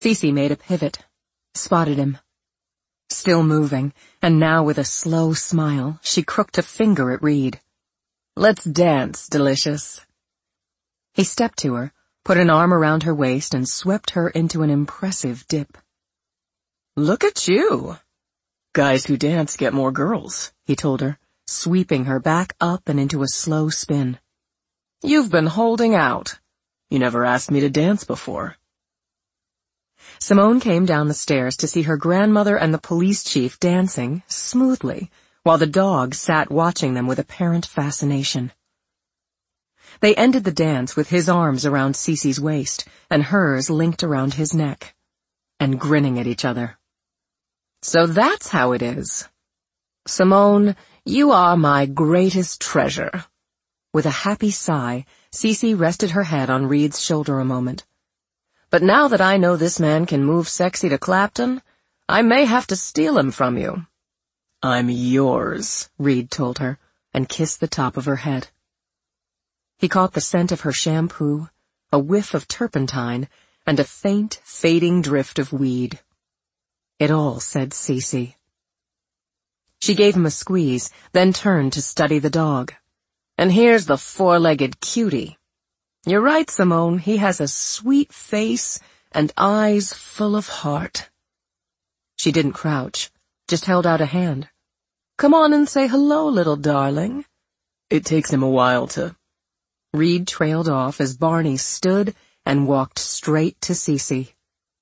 Cece made a pivot, spotted him. Still moving, and now with a slow smile, she crooked a finger at Reed. "Let's dance, delicious." He stepped to her, put an arm around her waist, and swept her into an impressive dip. "Look at you. Guys who dance get more girls," he told her, sweeping her back up and into a slow spin. "You've been holding out. You never asked me to dance before." Simone came down the stairs to see her grandmother and the police chief dancing smoothly, while the dog sat watching them with apparent fascination. They ended the dance with his arms around Cece's waist and hers linked around his neck, and grinning at each other. "So that's how it is. Simone, you are my greatest treasure." With a happy sigh, Cece rested her head on Reed's shoulder a moment. "But now that I know this man can move sexy to Clapton, I may have to steal him from you." "I'm yours," Reed told her, and kissed the top of her head. He caught the scent of her shampoo, a whiff of turpentine, and a faint, fading drift of weed. It all said Cece. She gave him a squeeze, then turned to study the dog. "And here's the four-legged cutie. You're right, Simone, he has a sweet face and eyes full of heart." She didn't crouch, just held out a hand. "Come on and say hello, little darling." "It takes him a while to—" Reed trailed off as Barney stood and walked straight to Cece.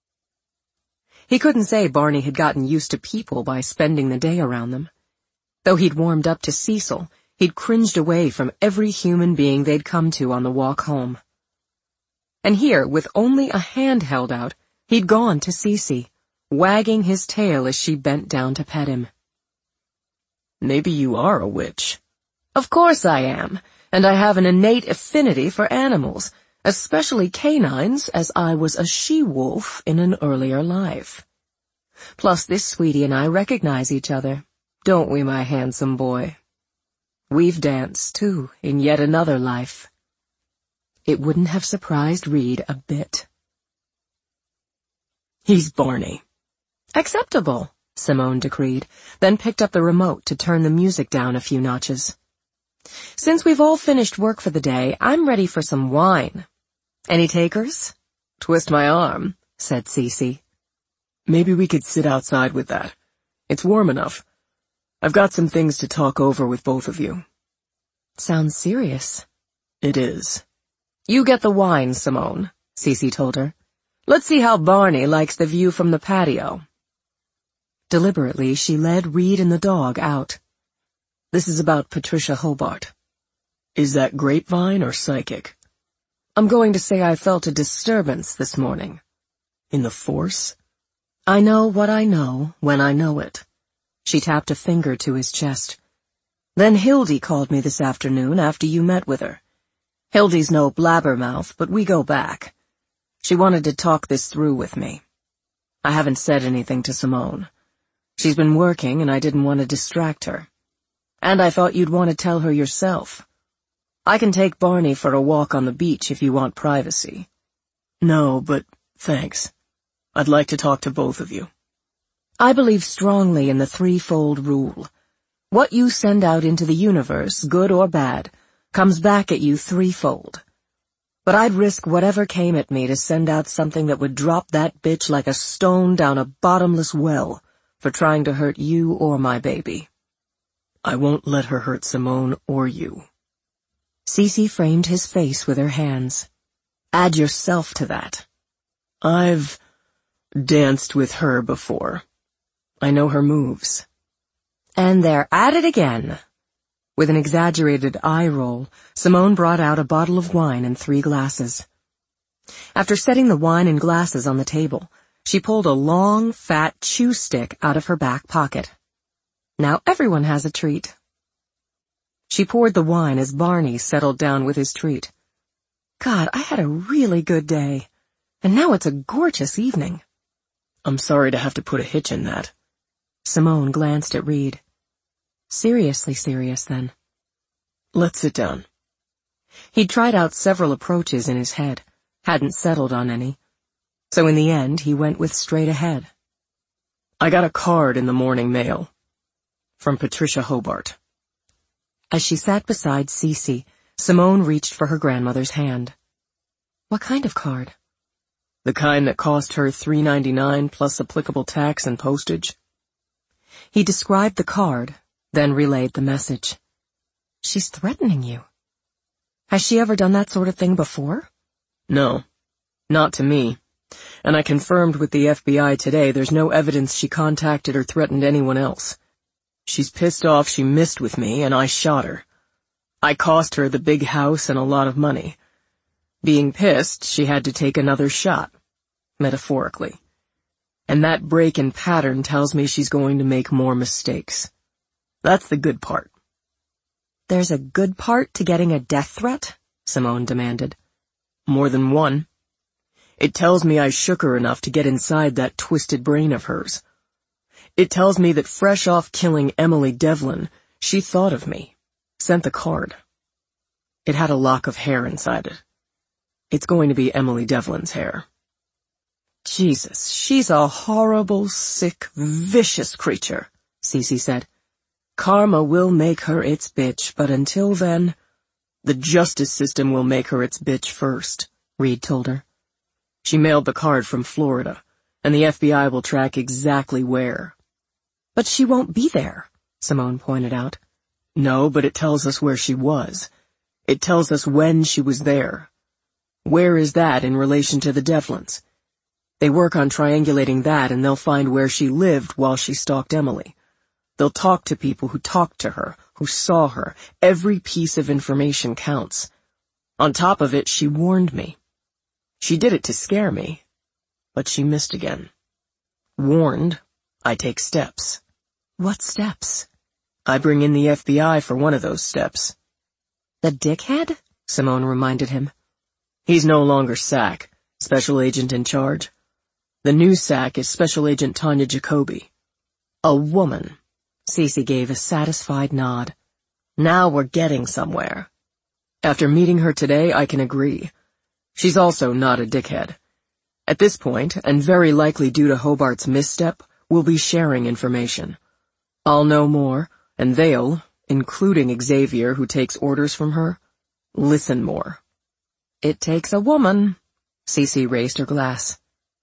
He couldn't say Barney had gotten used to people by spending the day around them. Though he'd warmed up to Cecil, he'd cringed away from every human being they'd come to on the walk home. And here, with only a hand held out, he'd gone to Cece, wagging his tail as she bent down to pet him. "Maybe you are a witch." "Of course I am, and I have an innate affinity for animals, especially canines, as I was a she-wolf in an earlier life. Plus this sweetie and I recognize each other, don't we, my handsome boy? We've danced, too, in yet another life." It wouldn't have surprised Reed a bit. "He's Barney." "Acceptable," Simone decreed, then picked up the remote to turn the music down a few notches. "Since we've all finished work for the day, I'm ready for some wine. Any takers?" "Twist my arm," said Cece. "Maybe we could sit outside with that. It's warm enough. I've got some things to talk over with both of you." "Sounds serious." "It is." "You get the wine, Simone," Cece told her. "Let's see how Barney likes the view from the patio." Deliberately, she led Reed and the dog out. "This is about Patricia Hobart." "Is that grapevine or psychic?" "I'm going to say I felt a disturbance this morning." "In the force?" "I know what I know when I know it." She tapped a finger to his chest. "Then Hildy called me this afternoon after you met with her. Hildy's no blabbermouth, but we go back. She wanted to talk this through with me. I haven't said anything to Simone. She's been working and I didn't want to distract her. And I thought you'd want to tell her yourself. I can take Barney for a walk on the beach if you want privacy." "No, but thanks. I'd like to talk to both of you." "I believe strongly in the threefold rule. What you send out into the universe, good or bad, comes back at you threefold. But I'd risk whatever came at me to send out something that would drop that bitch like a stone down a bottomless well for trying to hurt you or my baby." "I won't let her hurt Simone or you." Cece framed his face with her hands. "Add yourself to that." "I've danced with her before. I know her moves." "And they're at it again." With an exaggerated eye roll, Simone brought out a bottle of wine and 3 glasses. After setting the wine and glasses on the table, she pulled a long, fat chew stick out of her back pocket. "Now everyone has a treat." She poured the wine as Barney settled down with his treat. "God, I had a really good day. And now it's a gorgeous evening." "I'm sorry to have to put a hitch in that." Simone glanced at Reed. Seriously serious, then. "Let's sit down." He'd tried out several approaches in his head, hadn't settled on any. So in the end, he went with straight ahead. I got a card in the morning mail. From Patricia Hobart. As she sat beside Cece, Simone reached for her grandmother's hand. What kind of card? The kind that cost her $3.99 plus applicable tax and postage. He described the card, then relayed the message. She's threatening you. Has she ever done that sort of thing before? No, not to me. And I confirmed with the FBI today there's no evidence she contacted or threatened anyone else. She's pissed off she missed with me, and I shot her. I cost her the big house and a lot of money. Being pissed, she had to take another shot, metaphorically. And that break in pattern tells me she's going to make more mistakes. That's the good part. There's a good part to getting a death threat? Simone demanded. More than one. It tells me I shook her enough to get inside that twisted brain of hers. It tells me that fresh off killing Emily Devlin, she thought of me, sent the card. It had a lock of hair inside it. It's going to be Emily Devlin's hair. Jesus, she's a horrible, sick, vicious creature, Cece said. Karma will make her its bitch, but until then, the justice system will make her its bitch first, Reed told her. She mailed the card from Florida, and the FBI will track exactly where. But she won't be there, Simone pointed out. No, but it tells us where she was. It tells us when she was there. Where is that in relation to the Devlins? They work on triangulating that, and they'll find where she lived while she stalked Emily. They'll talk to people who talked to her, who saw her. Every piece of information counts. On top of it, she warned me. She did it to scare me, but she missed again. Warned, I take steps. What steps? I bring in the FBI for one of those steps. The dickhead? Simone reminded him. He's no longer SAC, Special Agent in Charge. The new SAC is Special Agent Tanya Jacoby. A woman. Cece gave a satisfied nod. Now we're getting somewhere. After meeting her today, I can agree. She's also not a dickhead. At this point, and very likely due to Hobart's misstep, we'll be sharing information. I'll know more, and they'll, including Xavier, who takes orders from her, listen more. It takes a woman. Cece raised her glass.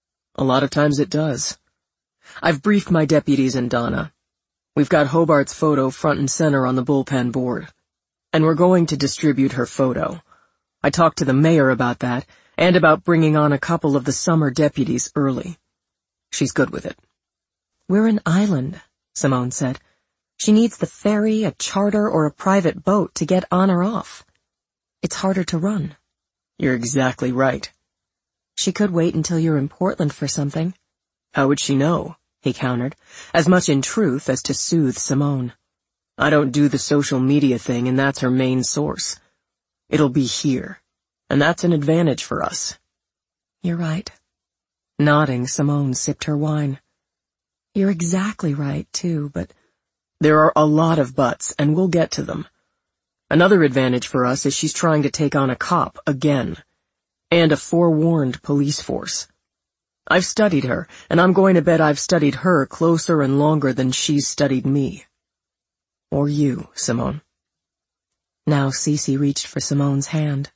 A lot of times it does. I've briefed my deputies and Donna. We've got Hobart's photo front and center on the bullpen board. And we're going to distribute her photo. I talked to the mayor about that, and about bringing on a couple of the summer deputies early. She's good with it. We're an island, Simone said. She needs the ferry, a charter, or a private boat to get on or off. It's harder to run. You're exactly right. She could wait until you're in Portland for something. How would she know? He countered, as much in truth as to soothe Simone. I don't do the social media thing, and that's her main source. It'll be here, and that's an advantage for us. You're right. Nodding, Simone sipped her wine. You're exactly right, too, but... There are a lot of buts, and we'll get to them. Another advantage for us is she's trying to take on a cop again, and a forewarned police force. I've studied her, and I'm going to bet I've studied her closer and longer than she's studied me. Or you, Simone. Now Cece reached for Simone's hand.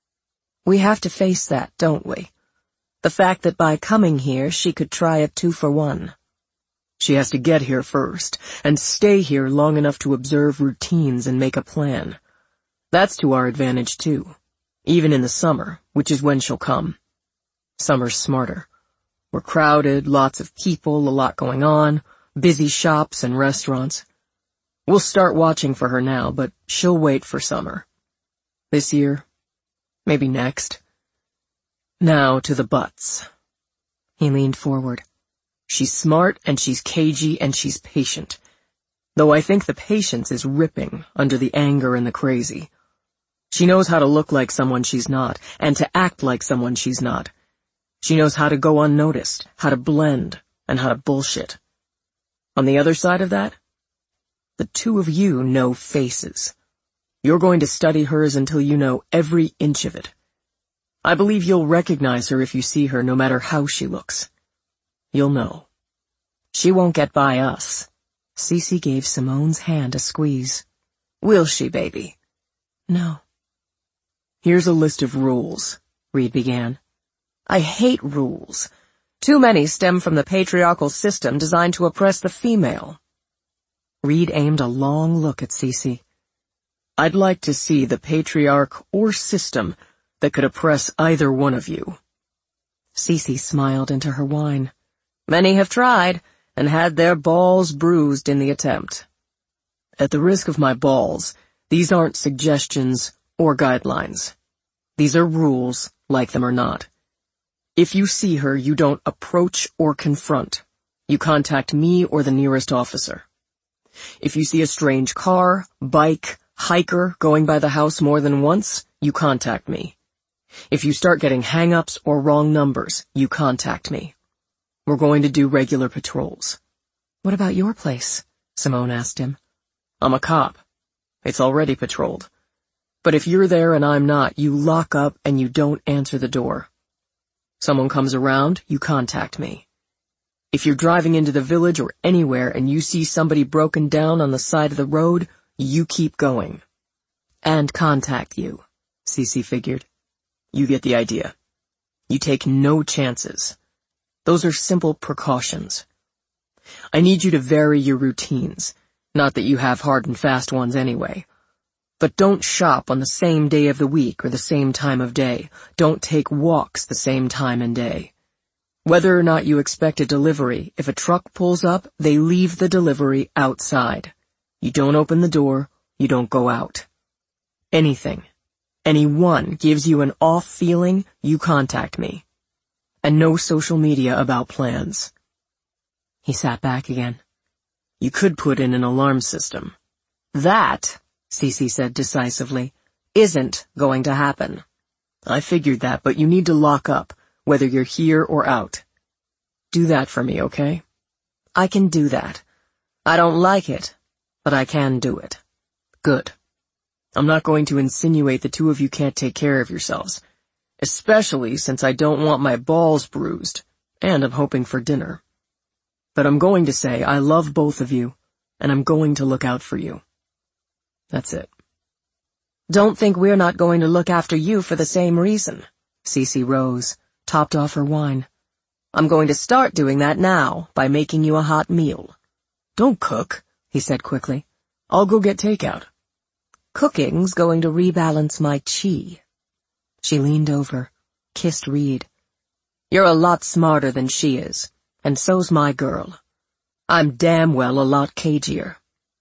We have to face that, don't we? The fact that by coming here she could try a 2-for-1. She has to get here first, and stay here long enough to observe routines and make a plan. That's to our advantage, too. Even in the summer, which is when she'll come. Summer's smarter. We're crowded, lots of people, a lot going on, busy shops and restaurants. We'll start watching for her now, but she'll wait for summer. This year, maybe next. Now to the buts. He leaned forward. She's smart, and she's cagey, and she's patient. Though I think the patience is ripping under the anger and the crazy. She knows how to look like someone she's not, and to act like someone she's not. She knows how to go unnoticed, how to blend, and how to bullshit. On the other side of that, the two of you know faces. You're going to study hers until you know every inch of it. I believe you'll recognize her if you see her, no matter how she looks. You'll know. She won't get by us. Cece gave Simone's hand a squeeze. Will she, baby? No. Here's a list of rules, Reed began. I hate rules. Too many stem from the patriarchal system designed to oppress the female. Reed aimed a long look at Cece. I'd like to see the patriarch or system that could oppress either one of you. Cece smiled into her wine. Many have tried, and had their balls bruised in the attempt. At the risk of my balls, these aren't suggestions or guidelines. These are rules, like them or not. If you see her, you don't approach or confront. You contact me or the nearest officer. If you see a strange car, bike, hiker going by the house more than once, you contact me. If you start getting hang-ups or wrong numbers, you contact me. We're going to do regular patrols. What about your place? Simone asked him. I'm a cop. It's already patrolled. But if you're there and I'm not, you lock up and you don't answer the door. Someone comes around, you contact me. If you're driving into the village or anywhere and you see somebody broken down on the side of the road, you keep going. And contact you, Cece figured. You get the idea. You take no chances. Those are simple precautions. I need you to vary your routines, not that you have hard and fast ones anyway. But don't shop on the same day of the week or the same time of day. Don't take walks the same time and day. Whether or not you expect a delivery, if a truck pulls up, they leave the delivery outside. You don't open the door, you don't go out. Anyone gives you an off feeling, you contact me. And no social media about plans. He sat back again. You could put in an alarm system. That, Cece said decisively, isn't going to happen. I figured that, but you need to lock up, whether you're here or out. Do that for me, okay? I can do that. I don't like it, but I can do it. Good. I'm not going to insinuate the two of you can't take care of yourselves, especially since I don't want my balls bruised, and I'm hoping for dinner. But I'm going to say I love both of you, and I'm going to look out for you. That's it. Don't think we're not going to look after you for the same reason. Cece rose, topped off her wine. I'm going to start doing that now by making you a hot meal. Don't cook, he said quickly. I'll go get takeout. Cooking's going to rebalance my chi. She leaned over, kissed Reed. You're a lot smarter than she is, and so's my girl. I'm damn well a lot cagier.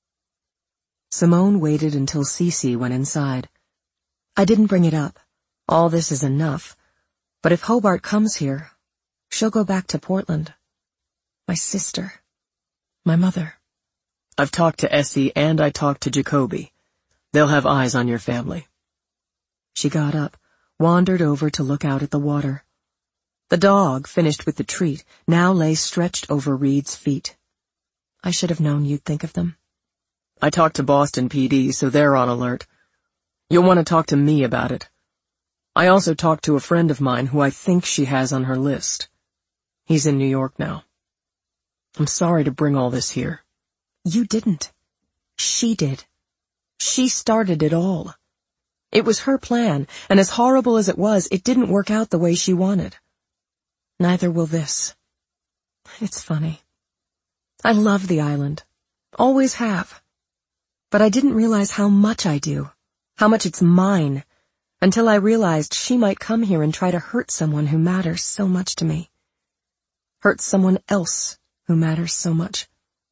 Simone waited until Cece went inside. I didn't bring it up. All this is enough. But if Hobart comes here, she'll go back to Portland. My sister. My mother. I've talked to Essie and I talked to Jacoby. They'll have eyes on your family. She got up, wandered over to look out at the water. The dog, finished with the treat, now lay stretched over Reed's feet. I should have known you'd think of them. I talked to Boston PD, so they're on alert. You'll want to talk to me about it. I also talked to a friend of mine who I think she has on her list. He's in New York now. I'm sorry to bring all this here. You didn't. She did. She started it all. It was her plan, and as horrible as it was, it didn't work out the way she wanted. Neither will this. It's funny. I love the island. Always have. But I didn't realize how much I do, how much it's mine, until I realized she might come here and try to hurt someone who matters so much to me. Hurt someone else who matters so much.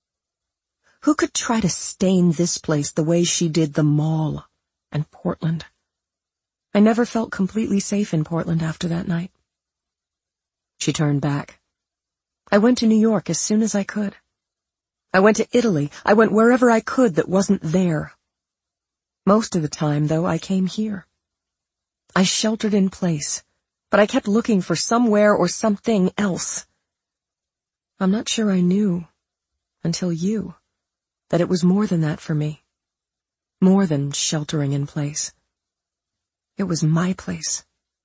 Who could try to stain this place the way she did the mall and Portland? I never felt completely safe in Portland after that night. She turned back. I went to New York as soon as I could. I went to Italy. I went wherever I could that wasn't there. Most of the time, though, I came here. I sheltered in place, but I kept looking for somewhere or something else. I'm not sure I knew, until you, that it was more than that for me. More than sheltering in place. It was my place.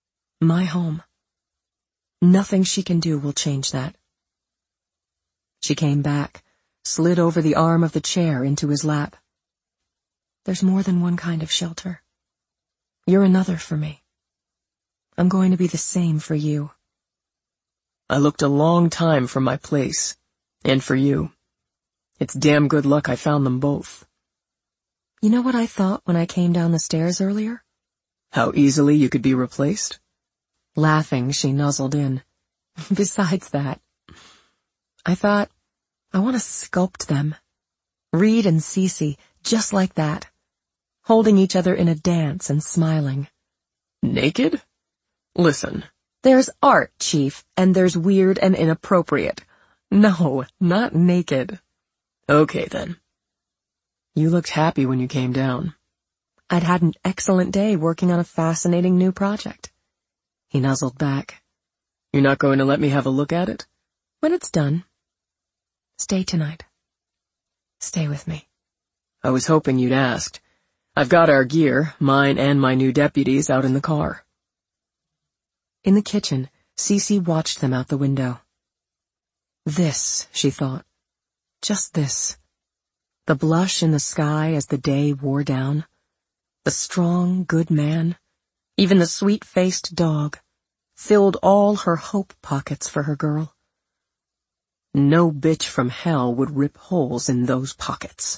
My home. Nothing she can do will change that. She came back, slid over the arm of the chair into his lap. There's more than one kind of shelter. You're another for me. I'm going to be the same for you. I looked a long time for my place, and for you. It's damn good luck I found them both. You know what I thought when I came down the stairs earlier? How easily you could be replaced? Laughing, she nuzzled in. Besides that, I thought, I want to sculpt them. Reed and Cece, just like that. Holding each other in a dance and smiling. Naked? Listen. There's art, Chief, and there's weird and inappropriate. No, not naked. Okay, then. You looked happy when you came down. I'd had an excellent day working on a fascinating new project. He nuzzled back. You're not going to let me have a look at it? When it's done. Stay tonight. Stay with me. I was hoping you'd asked. I've got our gear, mine and my new deputies, out in the car. In the kitchen, Cece watched them out the window. This, she thought. Just this. The blush in the sky as the day wore down. The strong, good man, even the sweet-faced dog, filled all her hope pockets for her girl. No bitch from hell would rip holes in those pockets.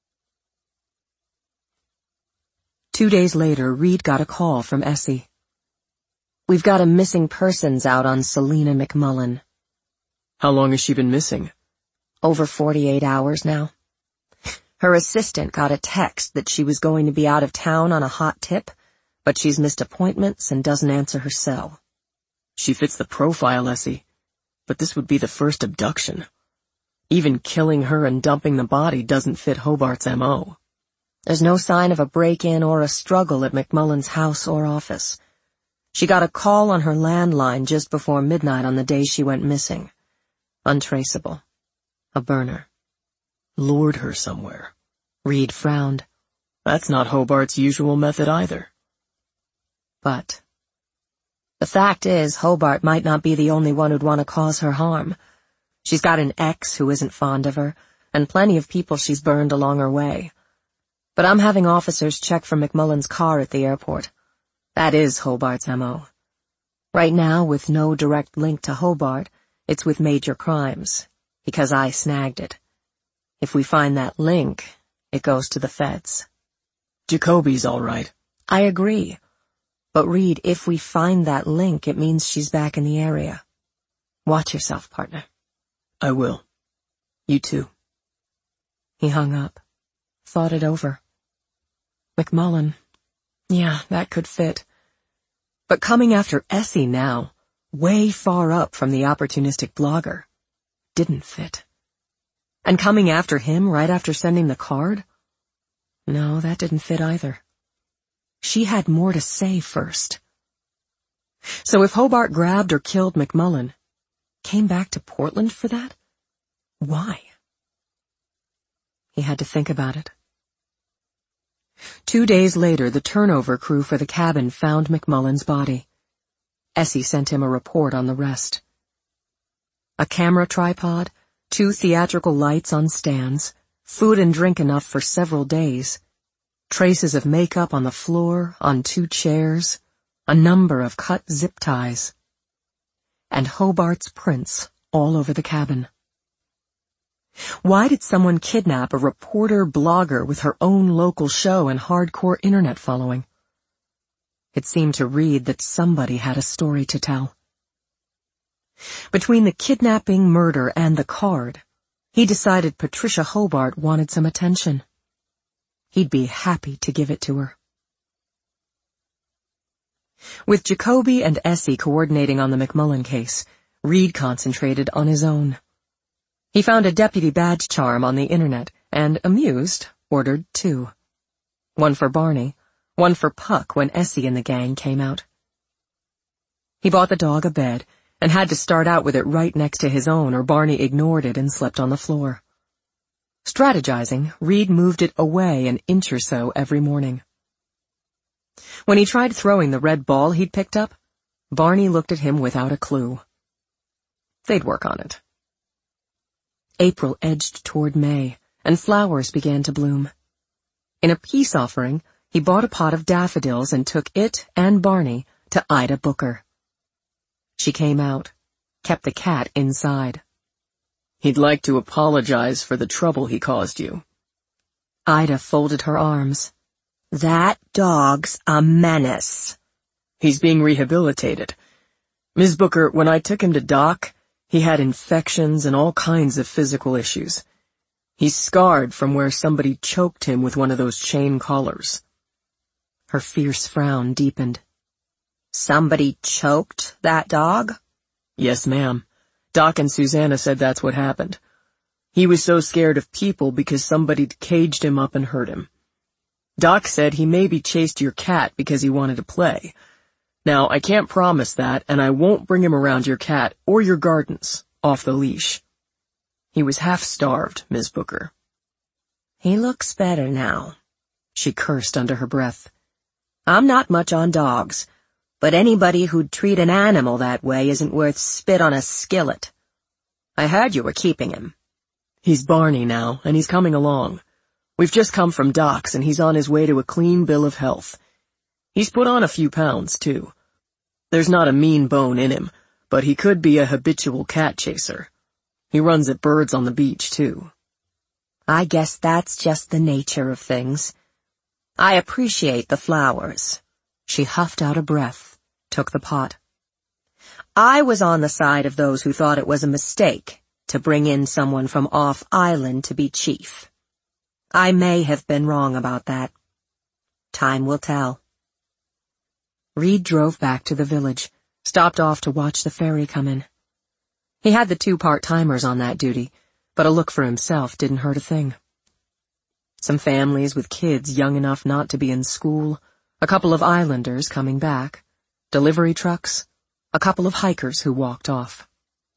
2 days later, Reed got a call from Essie. We've got a missing persons out on Selena McMullen. How long has she been missing? Over 48 hours now. Her assistant got a text that she was going to be out of town on a hot tip, but she's missed appointments and doesn't answer her cell. She fits the profile, Essie, but this would be the first abduction. Even killing her and dumping the body doesn't fit Hobart's M.O. There's no sign of a break-in or a struggle at McMullen's house or office. She got a call on her landline just before midnight on the day she went missing. Untraceable. A burner. Lured her somewhere. Reed frowned. That's not Hobart's usual method either. But the fact is, Hobart might not be the only one who'd want to cause her harm. She's got an ex who isn't fond of her, and plenty of people she's burned along her way. But I'm having officers check for McMullen's car at the airport. That is Hobart's M.O. Right now, with no direct link to Hobart, it's with major crimes, because I snagged it. If we find that link, it goes to the feds. Jacoby's all right. I agree. But Reed, if we find that link, it means she's back in the area. Watch yourself, partner. I will. You too. He hung up. Thought it over. McMullen. Yeah, that could fit. But coming after Essie now, way far up from the opportunistic blogger, didn't fit. And coming after him right after sending the card? No, that didn't fit either. She had more to say first. So if Hobart grabbed or killed McMullen, came back to Portland for that? Why? He had to think about it. 2 days later, the turnover crew for the cabin found McMullen's body. Essie sent him a report on the rest. A camera tripod, 2 theatrical lights on stands, food and drink enough for several days, traces of makeup on the floor, on 2 chairs, a number of cut zip ties, and Hobart's prints all over the cabin. Why did someone kidnap a reporter-blogger with her own local show and hardcore internet following? It seemed to Reed that somebody had a story to tell. Between the kidnapping, murder, and the card, he decided Patricia Hobart wanted some attention. He'd be happy to give it to her. With Jacoby and Essie coordinating on the McMullen case, Reed concentrated on his own. He found a deputy badge charm on the internet and, amused, ordered 2. 1 for Barney, 1 for Puck when Essie and the gang came out. He bought the dog a bed and had to start out with it right next to his own or Barney ignored it and slept on the floor. Strategizing, Reed moved it away an inch or so every morning. When he tried throwing the red ball he'd picked up, Barney looked at him without a clue. They'd work on it. April edged toward May, and flowers began to bloom. In a peace offering, he bought a pot of daffodils and took it and Barney to Ida Booker. She came out, kept the cat inside. "He'd like to apologize for the trouble he caused you." Ida folded her arms. "That dog's a menace." "He's being rehabilitated. Ms. Booker, when I took him to Doc, he had infections and all kinds of physical issues. He's scarred from where somebody choked him with one of those chain collars." Her fierce frown deepened. "Somebody choked that dog?" "Yes, ma'am. Doc and Susanna said that's what happened. He was so scared of people because somebody'd caged him up and hurt him. Doc said he maybe chased your cat because he wanted to play. Now, I can't promise that, and I won't bring him around your cat or your gardens off the leash. He was half-starved, Ms. Booker." "He looks better now," she cursed under her breath. "I'm not much on dogs, but anybody who'd treat an animal that way isn't worth spit on a skillet. I heard you were keeping him." "He's Barney now, and he's coming along. We've just come from Doc's, and he's on his way to a clean bill of health. He's put on a few pounds, too. There's not a mean bone in him, but he could be a habitual cat chaser. He runs at birds on the beach, too." "I guess that's just the nature of things. I appreciate the flowers." She huffed out a breath, took the pot. "I was on the side of those who thought it was a mistake to bring in someone from off-island to be chief. I may have been wrong about that. Time will tell." Reed drove back to the village, stopped off to watch the ferry come in. He had the 2 part-timers on that duty, but a look for himself didn't hurt a thing. Some families with kids young enough not to be in school, a couple of islanders coming back, delivery trucks, a couple of hikers who walked off.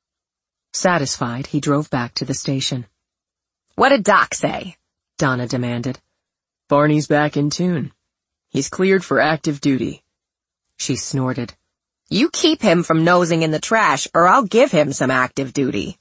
Satisfied, he drove back to the station. "What did Doc say?" Donna demanded. "Barney's back in tune. He's cleared for active duty." She snorted. "You keep him from nosing in the trash, or I'll give him some active duty."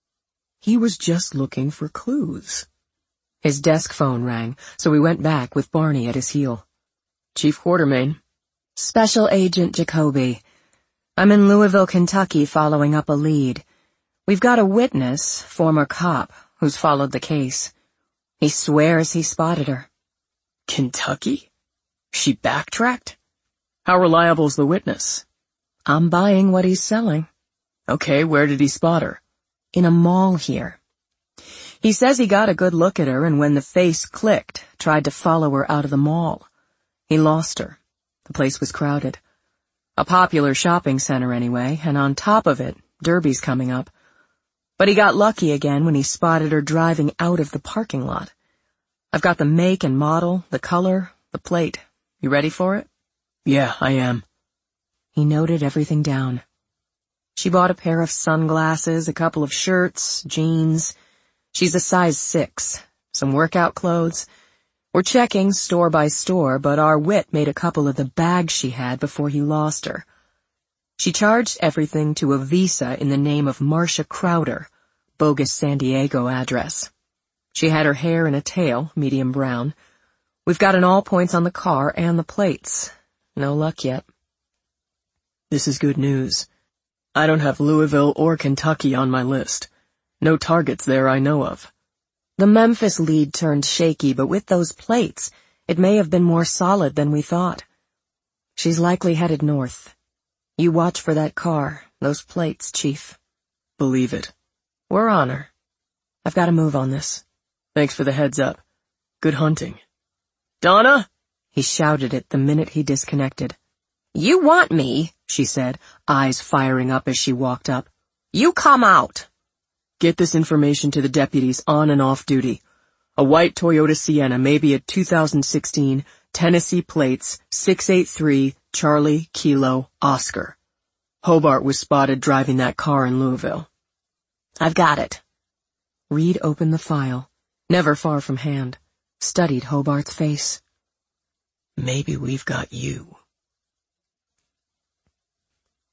He was just looking for clues. His desk phone rang, so he went back with Barney at his heel. "Chief Quartermain." "Special Agent Jacoby. I'm in Louisville, Kentucky, following up a lead. We've got a witness, former cop, who's followed the case. He swears he spotted her." "Kentucky? She backtracked? How reliable's the witness?" "I'm buying what he's selling." "Okay, where did he spot her?" "In a mall here. He says he got a good look at her and when the face clicked, tried to follow her out of the mall. He lost her. The place was crowded. A popular shopping center anyway, and on top of it, Derby's coming up. But he got lucky again when he spotted her driving out of the parking lot. I've got the make and model, the color, the plate. You ready for it?" "Yeah, I am." He noted everything down. She bought a pair of sunglasses, a couple of shirts, jeans. She's a size 6, some workout clothes. We're checking store by store, but our wit made a couple of the bags she had before he lost her. She charged everything to a Visa in the name of Marcia Crowder, bogus San Diego address. She had her hair in a tail, medium brown. We've got an all points on the car and the plates. No luck yet. This is good news. I don't have Louisville or Kentucky on my list. No targets there I know of. The Memphis lead turned shaky, but with those plates, it may have been more solid than we thought. She's likely headed north. You watch for that car, those plates, Chief." "Believe it." "We're on her. I've got to move on this." "Thanks for the heads up. Good hunting." "Donna!" He shouted it the minute he disconnected. "You want me," she said, eyes firing up as she walked up. "You come out." "Get this information to the deputies on and off duty. A white Toyota Sienna, maybe a 2016, Tennessee plates, 683 Charlie Kilo Oscar. Hobart was spotted driving that car in Louisville." "I've got it." Reed opened the file, never far from hand, studied Hobart's face. "Maybe we've got you."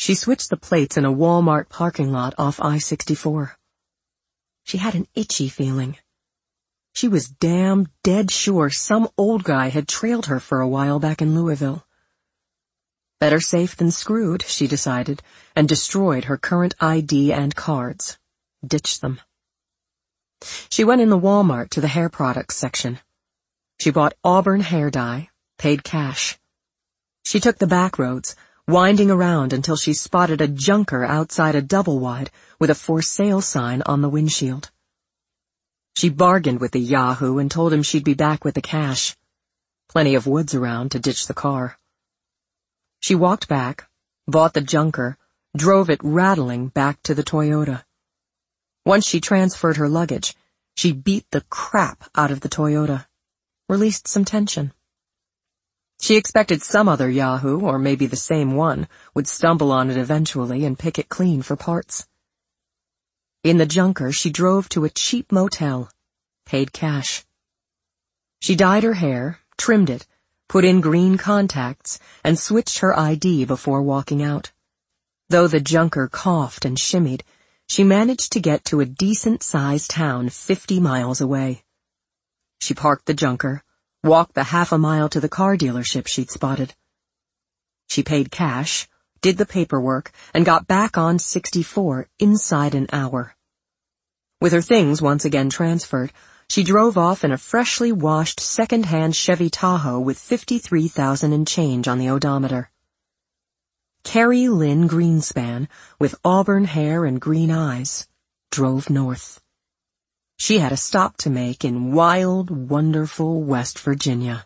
She switched the plates in a Walmart parking lot off I-64. She had an itchy feeling. She was damn dead sure some old guy had trailed her for a while back in Louisville. Better safe than screwed, she decided, and destroyed her current ID and cards. Ditched them. She went in the Walmart to the hair products section. She bought Auburn hair dye, paid cash. She took the back roads, winding around until she spotted a junker outside a double-wide with a for sale sign on the windshield. She bargained with the yahoo and told him she'd be back with the cash. Plenty of woods around to ditch the car. She walked back, bought the junker, drove it rattling back to the Toyota. Once she transferred her luggage, she beat the crap out of the Toyota, released some tension. She expected some other yahoo, or maybe the same one, would stumble on it eventually and pick it clean for parts. In the junker, she drove to a cheap motel, paid cash. She dyed her hair, trimmed it, put in green contacts, and switched her ID before walking out. Though the junker coughed and shimmied, she managed to get to a decent-sized town 50 miles away. She parked the junker, walked the half a mile to the car dealership she'd spotted. She paid cash, did the paperwork, and got back on 64 inside an hour. With her things once again transferred, she drove off in a freshly washed second-hand Chevy Tahoe with 53,000 and change on the odometer. Carrie Lynn Greenspan, with auburn hair and green eyes, drove north. She had a stop to make in wild, wonderful West Virginia.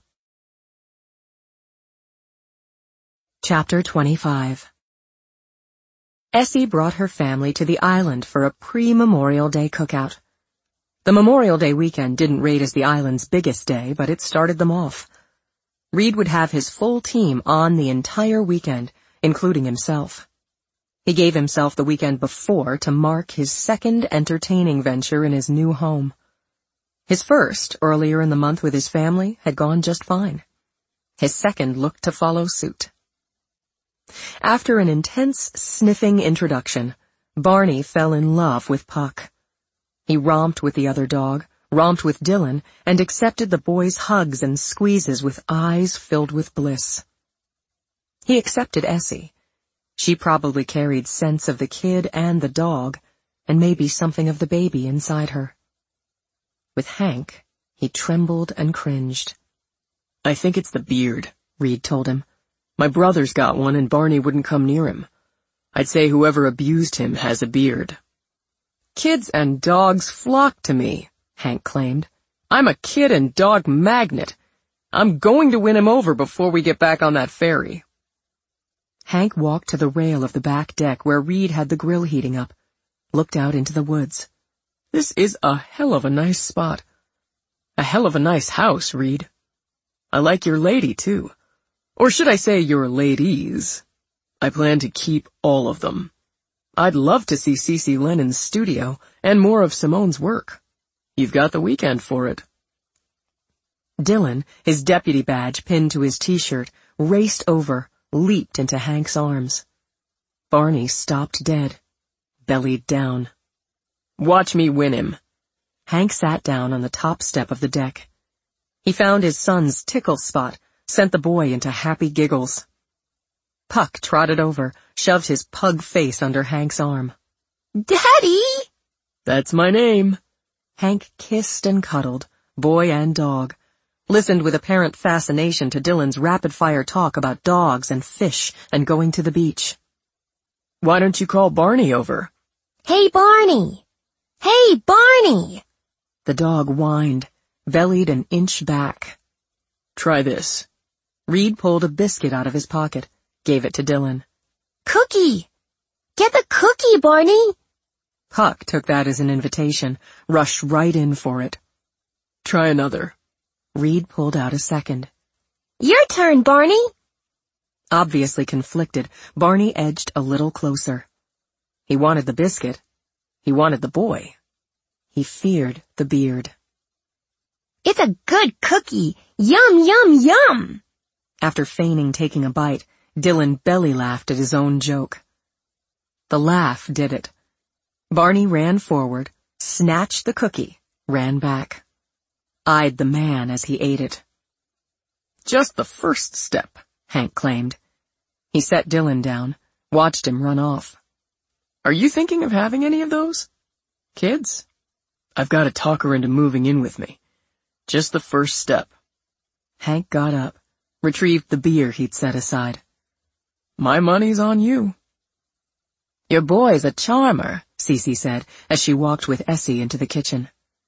Chapter 25. Essie brought her family to the island for a pre-Memorial Day cookout. The Memorial Day weekend didn't rate as the island's biggest day, but it started them off. Reed would have his full team on the entire weekend, including himself. He gave himself the weekend before to mark his second entertaining venture in his new home. His first, earlier in the month with his family, had gone just fine. His second looked to follow suit. After an intense, sniffing introduction, Barney fell in love with Puck. He romped with the other dog, romped with Dylan, and accepted the boys' hugs and squeezes with eyes filled with bliss. He accepted Essie. She probably carried sense of the kid and the dog, and maybe something of the baby inside her. With Hank, he trembled and cringed. "I think it's the beard," Reed told him. "My brother's got one and Barney wouldn't come near him. I'd say whoever abused him has a beard." "Kids and dogs flock to me," Hank claimed. "I'm a kid and dog magnet. I'm going to win him over before we get back on that ferry." Hank walked to the rail of the back deck where Reed had the grill heating up, looked out into the woods. "This is a hell of a nice spot. A hell of a nice house, Reed. I like your lady, too. Or should I say your ladies? I plan to keep all of them. I'd love to see Cece Lennon's studio and more of Simone's work. You've got the weekend for it." Dylan, his deputy badge pinned to his t-shirt, raced over, leaped into Hank's arms. Barney stopped dead, bellied down. "Watch me win him." Hank sat down on the top step of the deck. He found his son's tickle spot, sent the boy into happy giggles. Puck trotted over, shoved his pug face under Hank's arm. "Daddy!" "That's my name." Hank kissed and cuddled, boy and dog, listened with apparent fascination to Dylan's rapid-fire talk about dogs and fish and going to the beach. "Why don't you call Barney over?" "Hey, Barney! Hey, Barney!" The dog whined, bellied an inch back. "Try this." Reed pulled a biscuit out of his pocket, gave it to Dylan. "Cookie! Get the cookie, Barney!" Puck took that as an invitation, rushed right in for it. "Try another." Reed pulled out a second. "Your turn, Barney!" Obviously conflicted, Barney edged a little closer. He wanted the biscuit. He wanted the boy. He feared the beard. "It's a good cookie! Yum, yum, yum!" After feigning taking a bite, Dylan belly laughed at his own joke. The laugh did it. Barney ran forward, snatched the cookie, ran back. Eyed the man as he ate it. "Just the first step," Hank claimed. He set Dylan down, watched him run off. "Are you thinking of having any of those? Kids? I've got to talk her into moving in with me. Just the first step." Hank got up, retrieved the beer he'd set aside. "My money's on you." "Your boy's a charmer," Cece said as she walked with Essie into the kitchen.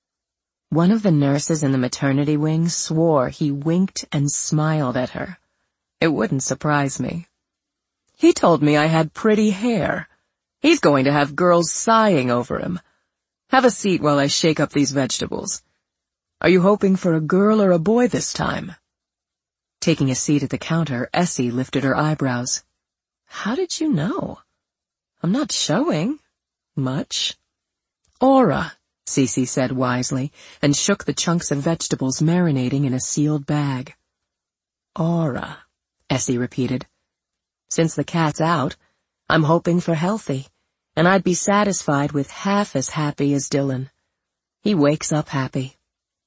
One of the nurses in the maternity wing swore he winked and smiled at her. It wouldn't surprise me. "He told me I had pretty hair. He's going to have girls sighing over him. Have a seat while I shake up these vegetables. Are you hoping for a girl or a boy this time?" Taking a seat at the counter, Essie lifted her eyebrows. "How did you know? I'm not showing much." "Aura," Cece said wisely, and shook the chunks of vegetables marinating in a sealed bag. "Aura," Essie repeated. "Since the cat's out, I'm hoping for healthy, and I'd be satisfied with half as happy as Dylan. He wakes up happy."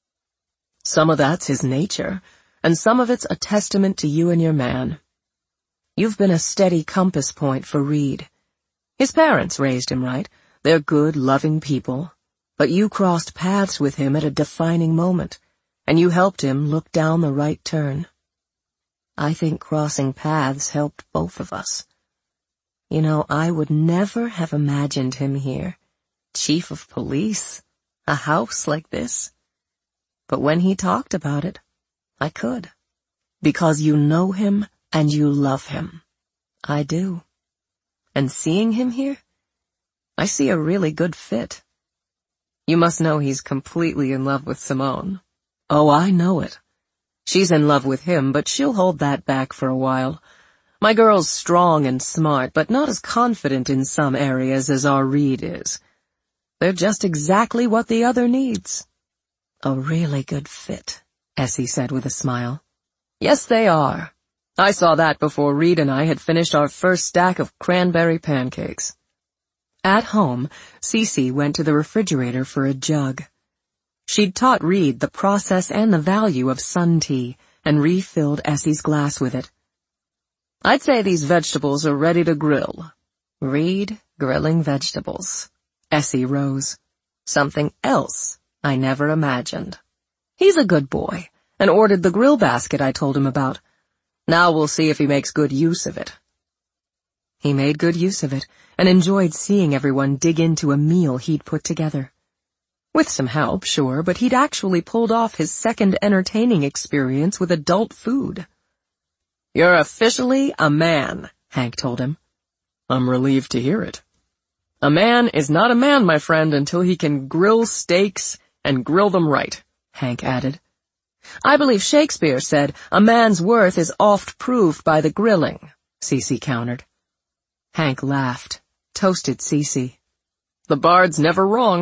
"Some of that's his nature, and some of it's a testament to you and your man. You've been a steady compass point for Reed. His parents raised him right. They're good, loving people. But you crossed paths with him at a defining moment, and you helped him look down the right turn. I think crossing paths helped both of us. You know, I would never have imagined him here. Chief of police, a house like this. But when he talked about it, I could. Because you know him and you love him. I do. And seeing him here, I see a really good fit. You must know he's completely in love with Simone." "Oh, I know it. She's in love with him, but she'll hold that back for a while. My girl's strong and smart, but not as confident in some areas as our Reed is. They're just exactly what the other needs." "A really good fit," Essie said with a smile. "Yes, they are. I saw that before Reed and I had finished our first stack of cranberry pancakes." At home, Cece went to the refrigerator for a jug. She'd taught Reed the process and the value of sun tea and refilled Essie's glass with it. "I'd say these vegetables are ready to grill." Reed grilling vegetables. Essie rose. "Something else I never imagined. He's a good boy and ordered the grill basket I told him about. Now we'll see if he makes good use of it." He made good use of it, and enjoyed seeing everyone dig into a meal he'd put together. With some help, sure, but he'd actually pulled off his second entertaining experience with adult food. "You're officially a man," Hank told him. "I'm relieved to hear it. A man is not a man, my friend, until he can grill steaks and grill them right," Hank added. "I believe Shakespeare said, 'A man's worth is oft proved by the grilling,'" Cece countered. Hank laughed, toasted Cece. "The bard's never wrong.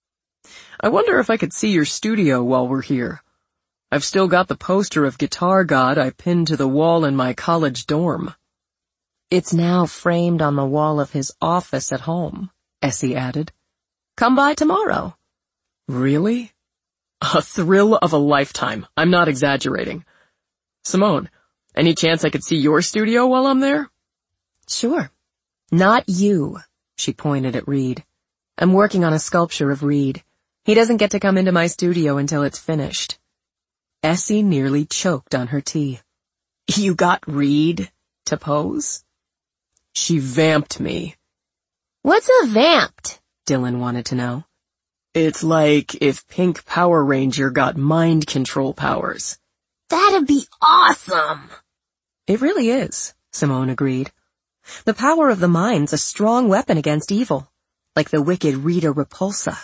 I wonder if I could see your studio while we're here. I've still got the poster of Guitar God I pinned to the wall in my college dorm." "It's now framed on the wall of his office at home," Essie added. "Come by tomorrow." "Really? A thrill of a lifetime. I'm not exaggerating. Simone, any chance I could see your studio while I'm there?" "Sure. Not you," she pointed at Reed. "I'm working on a sculpture of Reed. He doesn't get to come into my studio until it's finished." Essie nearly choked on her tea. "You got Reed to pose?" "She vamped me." "What's a vamped?" Dylan wanted to know. "It's like if Pink Power Ranger got mind control powers." "That'd be awesome!" "It really is," Simone agreed. "The power of the mind's a strong weapon against evil, like the wicked Rita Repulsa."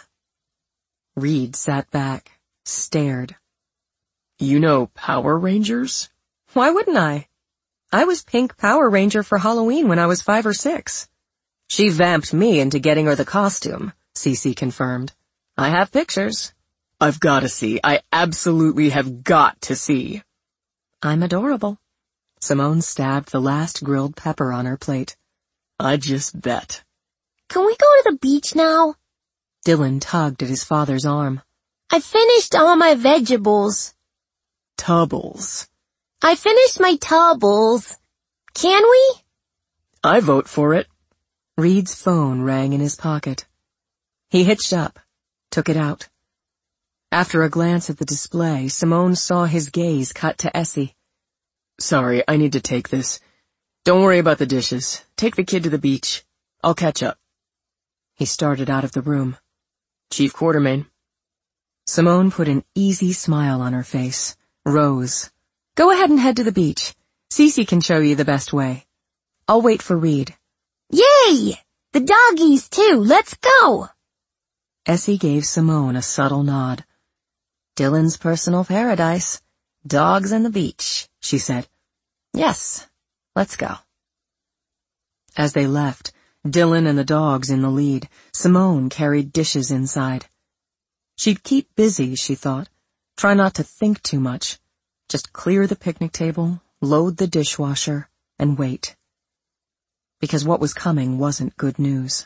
Reed sat back, stared. "You know Power Rangers?" "Why wouldn't I? I was Pink Power Ranger for Halloween when I was 5 or 6. "She vamped me into getting her the costume," Cece confirmed. "I have pictures." "I've got to see. I absolutely have got to see." "I'm adorable." Simone stabbed the last grilled pepper on her plate. "I just bet." can we go to the beach now? Dylan tugged at his father's arm. I finished all my vegetables. Tubbles. I finished my tubbles. Can we? I vote for it. Reed's phone rang in his pocket. He hitched up, took it out. After a glance at the display, Simone saw his gaze cut to Essie. Sorry, I need to take this. Don't worry about the dishes. Take the kid to the beach. I'll catch up. He started out of the room. Chief Quartermain. Simone put an easy smile on her face, rose. Go ahead and head to the beach. Cece can show you the best way. I'll wait for Reed. Yay! The doggies too. Let's go! Essie gave Simone a subtle nod. Dylan's personal paradise. Dogs and the beach, she said. Yes, let's go. As they left, Dylan and the dogs in the lead, Simone carried dishes inside. She'd keep busy, she thought. Try not to think too much. Just clear the picnic table, load the dishwasher, and wait. Because what was coming wasn't good news.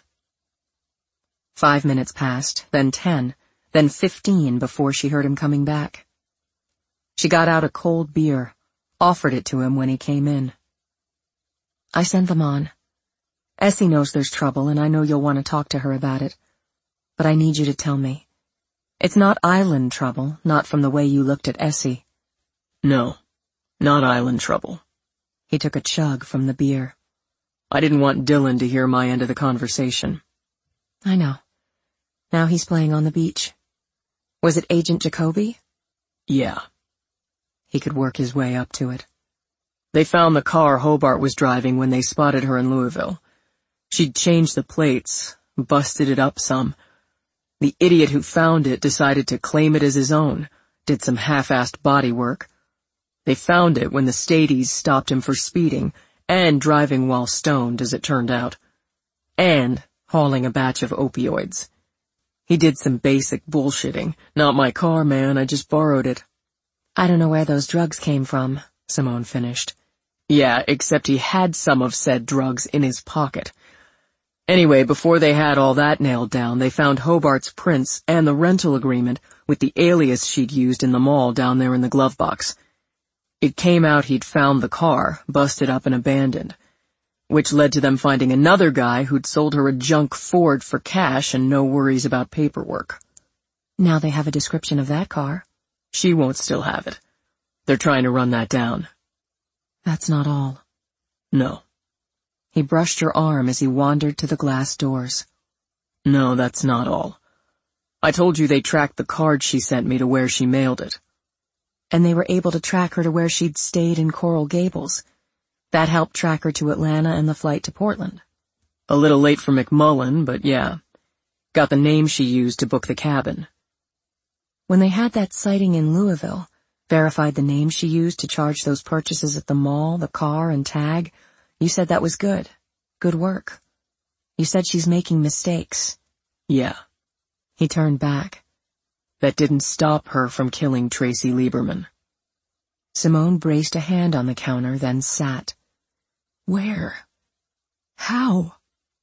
5 minutes passed, then 10, then 15 before she heard him coming back. She got out a cold beer, offered it to him when he came in. I sent them on. Essie knows there's trouble, and I know you'll want to talk to her about it. But I need you to tell me. It's not island trouble, not from the way you looked at Essie. No, not island trouble. He took a chug from the beer. I didn't want Dylan to hear my end of the conversation. I know. Now he's playing on the beach. Was it Agent Jacoby? Yeah. He could work his way up to it. They found the car Hobart was driving when they spotted her in Louisville. She'd changed the plates, busted it up some. The idiot who found it decided to claim it as his own, did some half-assed body work. They found it when the Stadies stopped him for speeding, and driving while stoned, as it turned out. And hauling a batch of opioids. He did some basic bullshitting. Not my car, man, I just borrowed it. I don't know where those drugs came from, Simone finished. Yeah, except he had some of said drugs in his pocket. Anyway, before they had all that nailed down, they found Hobart's prints and the rental agreement with the alias she'd used in the mall down there in the glove box. It came out he'd found the car, busted up and abandoned, which led to them finding another guy who'd sold her a junk Ford for cash and no worries about paperwork. Now they have a description of that car. She won't still have it. They're trying to run that down. That's not all. No. He brushed her arm as he wandered to the glass doors. No, that's not all. I told you they tracked the card she sent me to where she mailed it. And they were able to track her to where she'd stayed in Coral Gables. That helped track her to Atlanta and the flight to Portland. A little late for McMullen, but yeah. Got the name she used to book the cabin. When they had that sighting in Louisville, verified the name she used to charge those purchases at the mall, the car, and tag, you said that was good. Good work. You said she's making mistakes. Yeah. He turned back. That didn't stop her from killing Tracy Lieberman. Simone braced a hand on the counter, then sat. Where? How?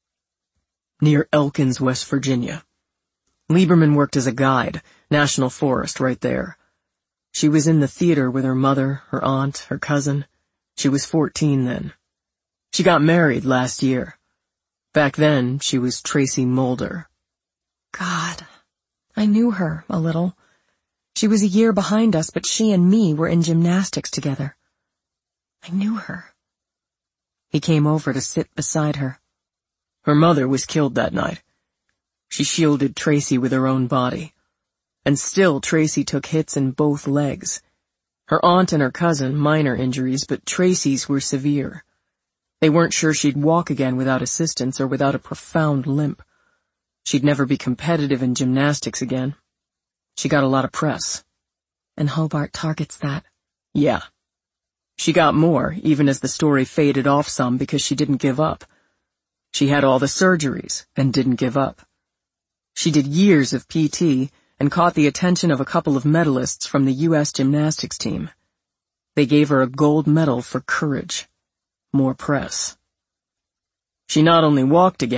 Near Elkins, West Virginia. Lieberman worked as a guide, National Forest right there. She was in the theater with her mother, her aunt, her cousin. She was 14 then. She got married last year. Back then, she was Tracy Mulder. God, I knew her a little. She was a year behind us, but she and me were in gymnastics together. I knew her. He came over to sit beside her. Her mother was killed that night. She shielded Tracy with her own body. And still Tracy took hits in both legs. Her aunt and her cousin, minor injuries, but Tracy's were severe. They weren't sure she'd walk again without assistance or without a profound limp. She'd never be competitive in gymnastics again. She got a lot of press. And Hobart targets that. Yeah. She got more, even as the story faded off some because she didn't give up. She had all the surgeries and didn't give up. She did years of PT and caught the attention of a couple of medalists from the U.S. gymnastics team. They gave her a gold medal for courage. More press. She not only walked again,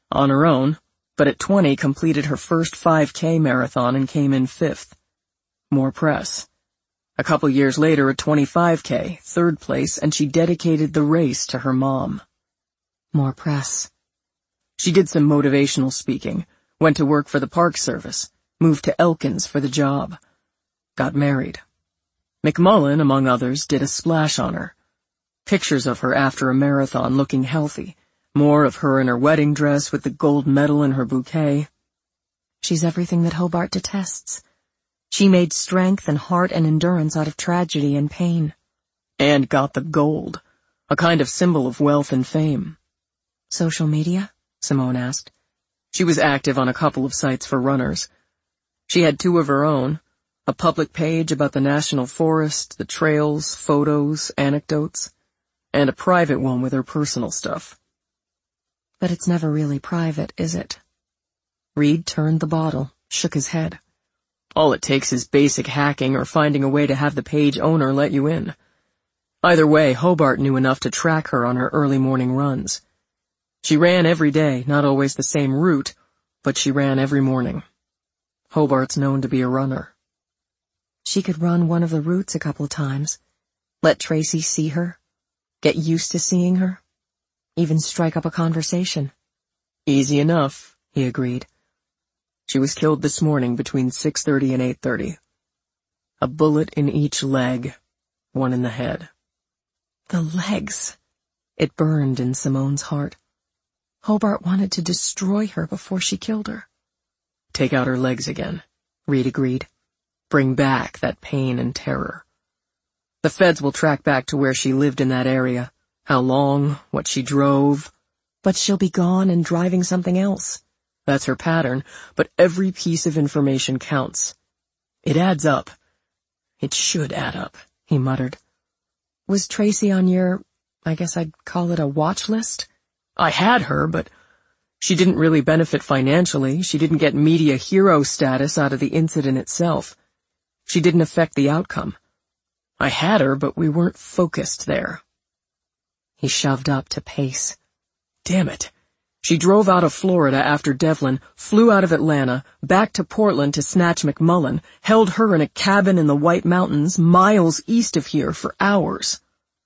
On her own, but at 20 completed her first 5K marathon and came in 5th. More press. A couple years later, a 25K, 3rd place, and she dedicated the race to her mom. More press. She did some motivational speaking, went to work for the Park Service, moved to Elkins for the job, got married. McMullen, among others, did a splash on her. Pictures of her after a marathon looking healthy, more of her in her wedding dress with the gold medal in her bouquet. She's everything that Hobart detests. She made strength and heart and endurance out of tragedy and pain. And got the gold, a kind of symbol of wealth and fame. Social media? Simone asked. She was active on a couple of sites for runners. She had 2 of her own, a public page about the national forest, the trails, photos, anecdotes, and a private one with her personal stuff. But it's never really private, is it? Reed turned the bottle, shook his head. All it takes is basic hacking or finding a way to have the page owner let you in. Either way, Hobart knew enough to track her on her early morning runs. She ran every day, not always the same route, but she ran every morning. Hobart's known to be a runner. She could run one of the routes a couple of times, let Tracy see her, get used to seeing her, even strike up a conversation. Easy enough, he agreed. She was killed this morning between 6:30 and 8:30. A bullet in each leg, one in the head. The legs! It burned in Simone's heart. Hobart wanted to destroy her before she killed her. Take out her legs again, Reed agreed. Bring back that pain and terror. The feds will track back to where she lived in that area, how long, what she drove. But she'll be gone and driving something else. That's her pattern, but every piece of information counts. It adds up. It should add up, he muttered. Was Tracy on your, I guess I'd call it a watch list? I had her, but she didn't really benefit financially. She didn't get media hero status out of the incident itself. She didn't affect the outcome. I had her, but we weren't focused there. He shoved up to pace. Damn it. She drove out of Florida after Devlin, flew out of Atlanta, back to Portland to snatch McMullen, held her in a cabin in the White Mountains, miles east of here, for hours.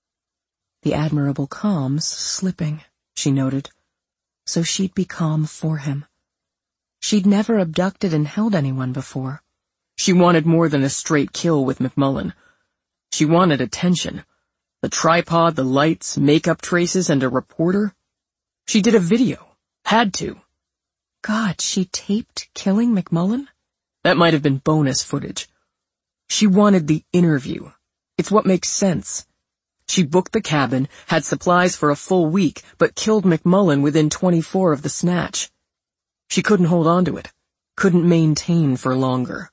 The admirable calm's slipping, she noted. So she'd be calm for him. She'd never abducted and held anyone before. She wanted more than a straight kill with McMullen. She wanted attention. The tripod, the lights, makeup traces, and a reporter. She did a video. Had to. God, she taped killing McMullen? That might have been bonus footage. She wanted the interview. It's what makes sense. She booked the cabin, had supplies for a full week, but killed McMullen within 24 of the snatch. She couldn't hold on to it. Couldn't maintain for longer.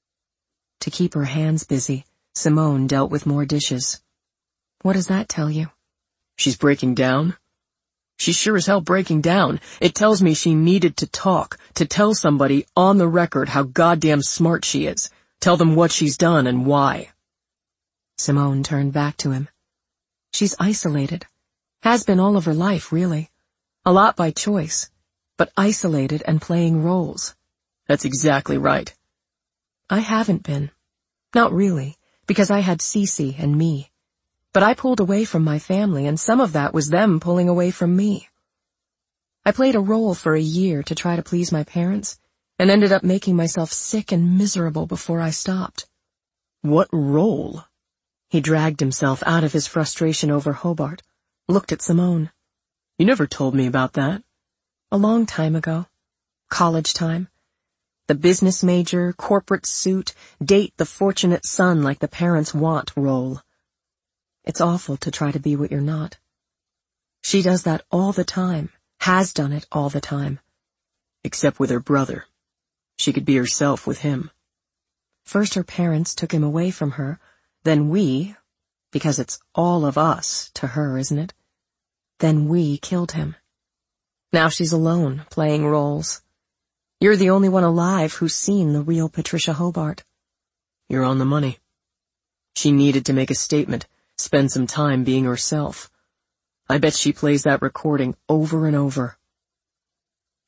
To keep her hands busy, Simone dealt with more dishes. What does that tell you? She's breaking down? She's sure as hell breaking down. It tells me she needed to talk, to tell somebody on the record how goddamn smart she is. Tell them what she's done and why. Simone turned back to him. She's isolated. Has been all of her life, really. A lot by choice, but isolated and playing roles. That's exactly right. I haven't been. Not really, because I had Cece and me. But I pulled away from my family, and some of that was them pulling away from me. I played a role for a year to try to please my parents, and ended up making myself sick and miserable before I stopped. What role? He dragged himself out of his frustration over Hobart, looked at Simone. You never told me about that. A long time ago. College time. The business major, corporate suit, date the fortunate son like the parents want role. It's awful to try to be what you're not. She does that all the time, has done it all the time. Except with her brother. She could be herself with him. First her parents took him away from her, then we, because it's all of us to her, isn't it? Then we killed him. Now she's alone, playing roles. You're the only one alive who's seen the real Patricia Hobart. You're on the money. She needed to make a statement. Spend some time being herself. I bet she plays that recording over and over.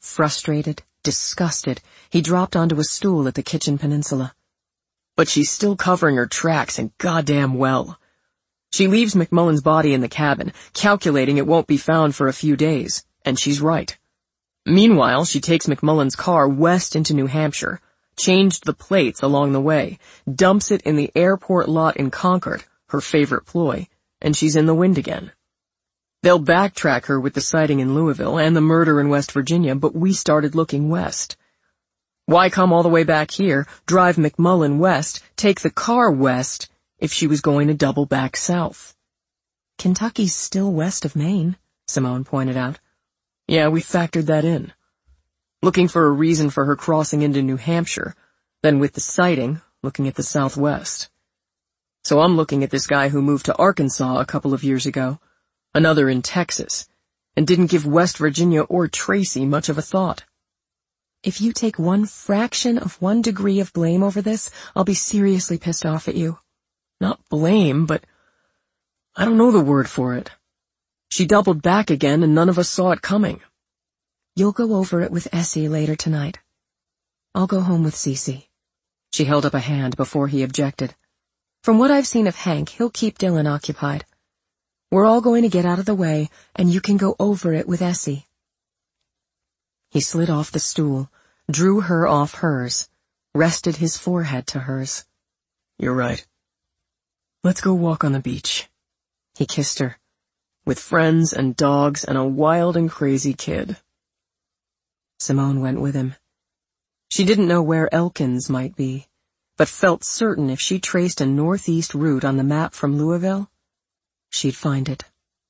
Frustrated, disgusted, he dropped onto a stool at the kitchen peninsula. But she's still covering her tracks, and goddamn well. She leaves McMullen's body in the cabin, calculating it won't be found for a few days, and she's right. Meanwhile, she takes McMullen's car west into New Hampshire, changed the plates along the way, dumps it in the airport lot in Concord, her favorite ploy, and she's in the wind again. They'll backtrack her with the sighting in Louisville and the murder in West Virginia, but we started looking west. Why come all the way back here, drive McMullen west, take the car west, if she was going to double back south? Kentucky's still west of Maine, Simone pointed out. Yeah, we factored that in. Looking for a reason for her crossing into New Hampshire, then with the sighting, looking at the southwest. So I'm looking at this guy who moved to Arkansas a couple of years ago, another in Texas, and didn't give West Virginia or Tracy much of a thought. If you take one fraction of 1 degree of blame over this, I'll be seriously pissed off at you. Not blame, but I don't know the word for it. She doubled back again and none of us saw it coming. You'll go over it with Essie later tonight. I'll go home with Cece. She held up a hand before he objected. From what I've seen of Hank, he'll keep Dylan occupied. We're all going to get out of the way, and you can go over it with Essie. He slid off the stool, drew her off hers, rested his forehead to hers. You're right. Let's go walk on the beach. He kissed her. With friends and dogs and a wild and crazy kid. Simone went with him. She didn't know where Elkins might be, but felt certain if she traced a northeast route on the map from Louisville, she'd find it.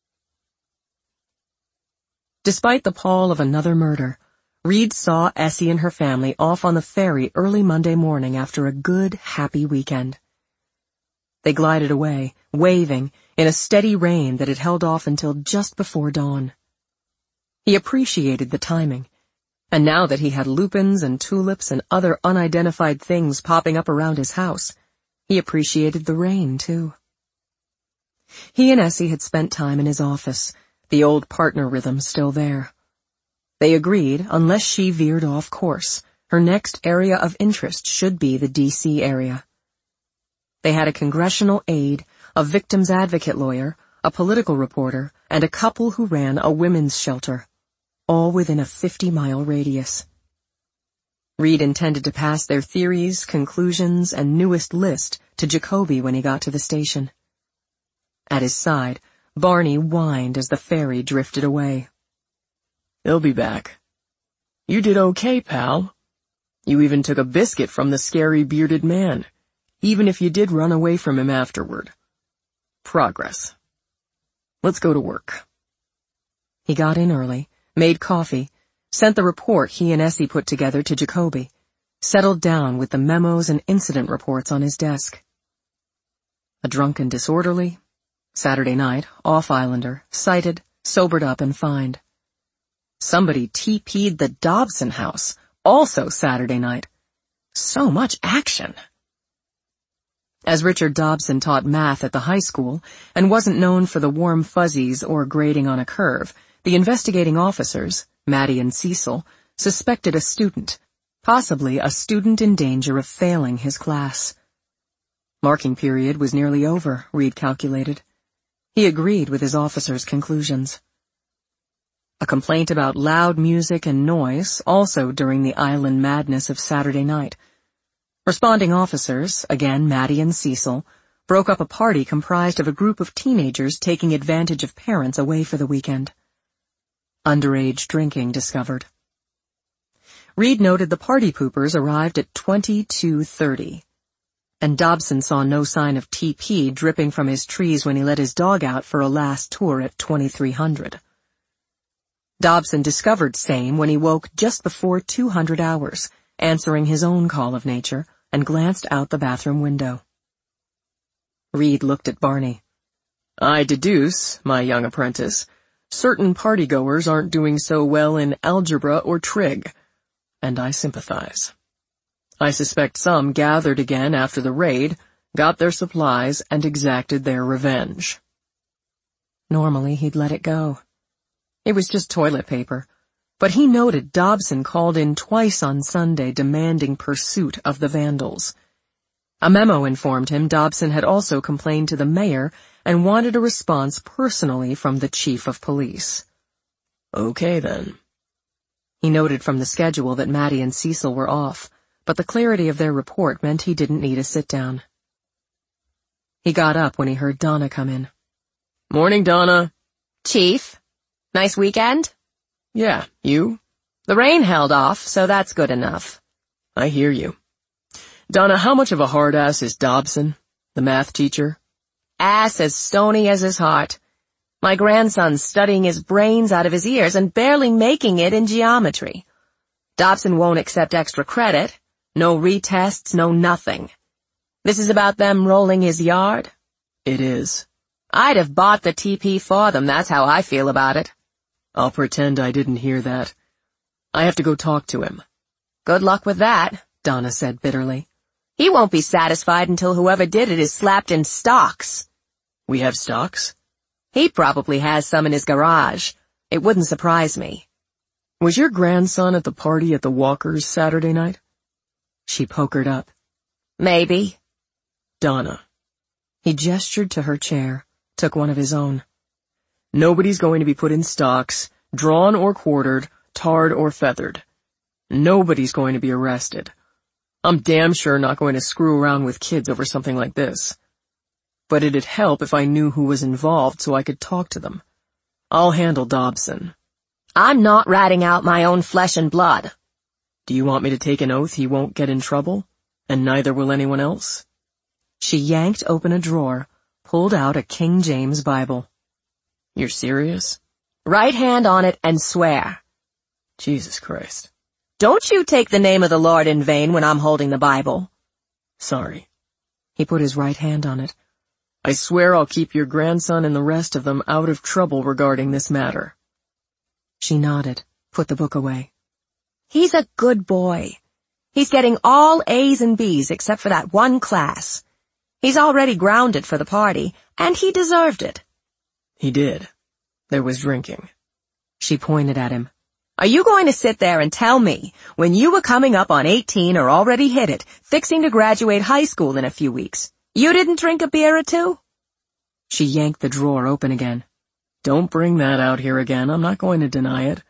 Despite the pall of another murder, Reed saw Essie and her family off on the ferry early Monday morning after a good, happy weekend. They glided away, waving, in a steady rain that had held off until just before dawn. He appreciated the timing, and now that he had lupins and tulips and other unidentified things popping up around his house, he appreciated the rain, too. He and Essie had spent time in his office, the old partner rhythm still there. They agreed, unless she veered off course, her next area of interest should be the D.C. area. They had a congressional aide, a victims advocate lawyer, a political reporter, and a couple who ran a women's shelter, all within a 50-mile radius. Reed intended to pass their theories, conclusions, and newest list to Jacoby when he got to the station. At his side, Barney whined as the ferry drifted away. They'll be back. You did okay, pal. You even took a biscuit from the scary bearded man, even if you did run away from him afterward. Progress. Let's go to work. He got in early, made coffee, sent the report he and Essie put together to Jacoby, settled down with the memos and incident reports on his desk. A drunken disorderly, Saturday night, off-islander, cited, sobered up and fined. Somebody TP'd the Dobson house, also Saturday night. So much action. As Richard Dobson taught math at the high school and wasn't known for the warm fuzzies or grading on a curve, the investigating officers, Maddie and Cecil, suspected a student, possibly a student in danger of failing his class. Marking period was nearly over, Reed calculated. He agreed with his officers' conclusions. A complaint about loud music and noise, also during the island madness of Saturday night. Responding officers, again Maddie and Cecil, broke up a party comprised of a group of teenagers taking advantage of parents away for the weekend. Underage drinking discovered. Reed noted the party poopers arrived at 22:30, and Dobson saw no sign of TP dripping from his trees when he let his dog out for a last tour at 2300. Dobson discovered same when he woke just before 200 hours, answering his own call of nature, and glanced out the bathroom window. Reed looked at Barney. I deduce, my young apprentice, certain partygoers aren't doing so well in algebra or trig, and I sympathize. I suspect some gathered again after the raid, got their supplies, and exacted their revenge. Normally he'd let it go. It was just toilet paper, but he noted Dobson called in twice on Sunday demanding pursuit of the vandals. A memo informed him Dobson had also complained to the mayor and wanted a response personally from the chief of police. Okay, then. He noted from the schedule that Maddie and Cecil were off, but the clarity of their report meant he didn't need a sit-down. He got up when he heard Donna come in. Morning, Donna. Chief, nice weekend? Yeah, you? The rain held off, so that's good enough. I hear you. Donna, how much of a hard-ass is Dobson, the math teacher? Ass as stony as his heart. My grandson's studying his brains out of his ears and barely making it in geometry. Dobson won't accept extra credit. No retests, no nothing. This is about them rolling his yard? It is. I'd have bought the TP for them, that's how I feel about it. I'll pretend I didn't hear that. I have to go talk to him. Good luck with that, Donna said bitterly. He won't be satisfied until whoever did it is slapped in stocks. We have stocks? He probably has some in his garage. It wouldn't surprise me. Was your grandson at the party at the Walkers Saturday night? She pokered up. Maybe. Donna. He gestured to her chair, took one of his own. Nobody's going to be put in stocks, drawn or quartered, tarred or feathered. Nobody's going to be arrested. I'm damn sure not going to screw around with kids over something like this. But it'd help if I knew who was involved so I could talk to them. I'll handle Dobson. I'm not ratting out my own flesh and blood. Do you want me to take an oath he won't get in trouble? And neither will anyone else? She yanked open a drawer, pulled out a King James Bible. You're serious? Right hand on it and swear. Jesus Christ. Don't you take the name of the Lord in vain when I'm holding the Bible. Sorry. He put his right hand on it. I swear I'll keep your grandson and the rest of them out of trouble regarding this matter. She nodded, put the book away. He's a good boy. He's getting all A's and B's except for that one class. He's already grounded for the party, and he deserved it. He did. There was drinking. She pointed at him. Are you going to sit there and tell me, when you were coming up on 18 or already hit it, fixing to graduate high school in a few weeks, you didn't drink a beer or two? She yanked the drawer open again. Don't bring that out here again. I'm not going to deny it.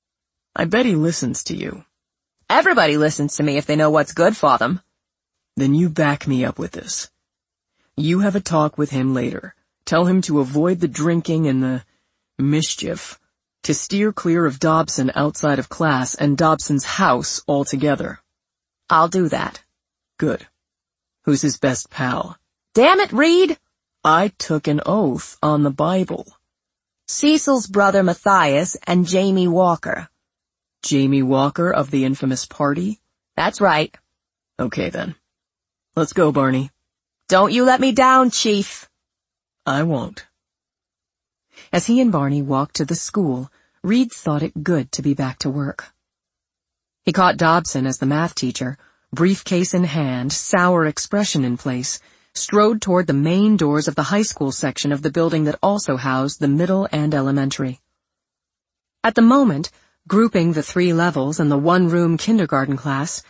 I bet he listens to you. Everybody listens to me if they know what's good for them. Then you back me up with this. You have a talk with him later. Tell him to avoid the drinking and the mischief, to steer clear of Dobson outside of class and Dobson's house altogether. I'll do that. Good. Who's his best pal? Damn it, Reed! I took an oath on the Bible. Cecil's brother Matthias and Jamie Walker. Jamie Walker of the infamous party? That's right. Okay then. Let's go, Barney. Don't you let me down, Chief. I won't. As he and Barney walked to the school, Reed thought it good to be back to work. He caught Dobson as the math teacher, briefcase in hand, sour expression in place, strode toward the main doors of the high school section of the building that also housed the middle and elementary. At the moment, grouping the 3 levels and the one-room kindergarten class,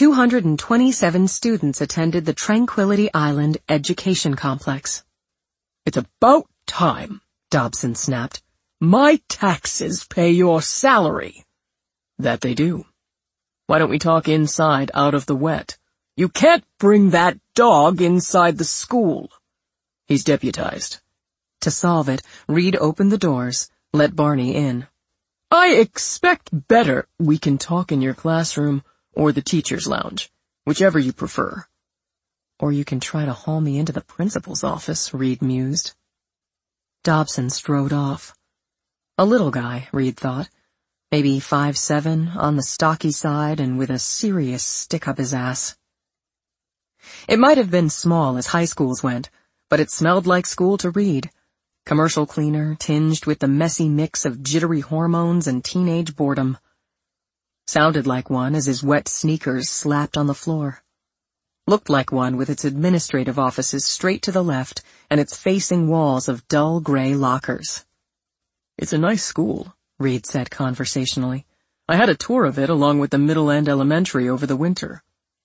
227 students attended the Tranquility Island Education Complex. It's about time, Dobson snapped. My taxes pay your salary. That they do. Why don't we talk inside, out of the wet? You can't bring that dog inside the school. He's deputized. To solve it, Reed opened the doors, let Barney in. I expect better. We can talk in your classroom or the teacher's lounge, whichever you prefer. Or you can try to haul me into the principal's office, Reed mused. Dobson strode off. A little guy, Reed thought. Maybe 5'7", on the stocky side and with a serious stick up his ass. It might have been small as high schools went, but it smelled like school to Reed. Commercial cleaner, tinged with the messy mix of jittery hormones and teenage boredom. Sounded like one as his wet sneakers slapped on the floor. Looked like one with its administrative offices straight to the left and its facing walls of dull gray lockers. It's a nice school, Reed said conversationally. I had a tour of it along with the Middle End Elementary over the winter.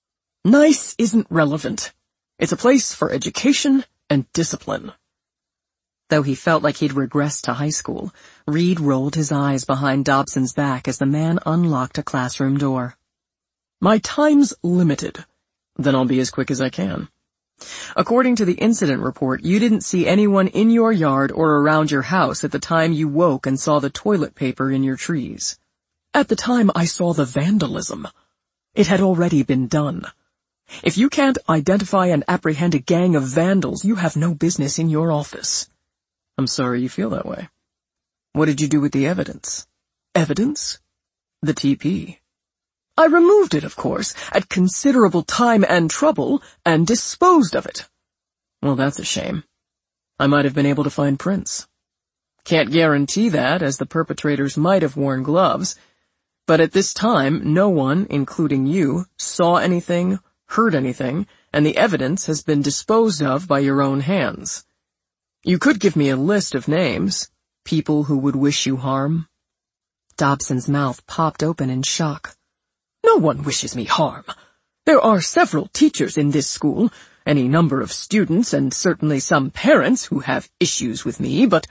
Nice isn't relevant. It's a place for education and discipline. Though he felt like he'd regressed to high school, Reed rolled his eyes behind Dobson's back as the man unlocked a classroom door. My time's limited. Then I'll be as quick as I can. According to the incident report, you didn't see anyone in your yard or around your house at the time you woke and saw the toilet paper in your trees. At the time I saw the vandalism. It had already been done. If you can't identify and apprehend a gang of vandals, you have no business in your office. I'm sorry you feel that way. What did you do with the evidence? Evidence? The TP. I removed it, of course, at considerable time and trouble, and disposed of it. Well, that's a shame. I might have been able to find prints. Can't guarantee that, as the perpetrators might have worn gloves, but at this time, no one, including you, saw anything, heard anything, and the evidence has been disposed of by your own hands. You could give me a list of names, people who would wish you harm. Dobson's mouth popped open in shock. No one wishes me harm. There are several teachers in this school, any number of students, and certainly some parents who have issues with me, but...